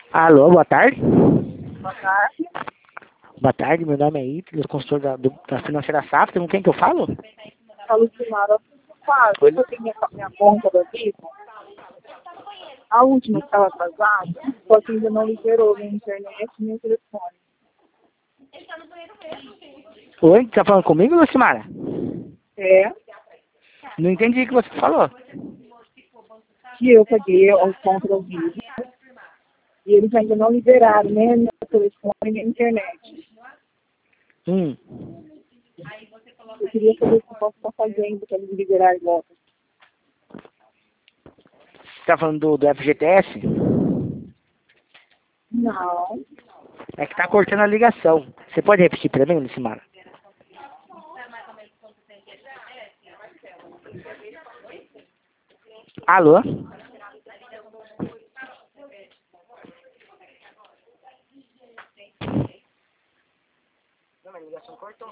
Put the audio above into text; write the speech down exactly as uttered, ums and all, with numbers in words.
Alô, boa tarde. Boa tarde. Boa tarde, meu nome é Ítalo, consultor da, do- da Financeira Safra. Com quem que eu falo? A Lucimara quase. Oi. Eu tenho minha, minha conta da Vivo. A última que estava atrasada, só que ainda não liberou minha internet e meu telefone. Oi, tá falando comigo, Lucimara? É Não entendi o que você falou. que eu paguei a conta da Vivo e eles ainda não liberaram nem meu telefone nem a internet. Hum. Eu queria saber o que eu posso estar fazendo para eles liberarem agora. Você tá falando do, do F G T S? Não. É que tá cortando a ligação. Você pode repetir pra mim, Lucimara? Alô? Não, a ligação cortou.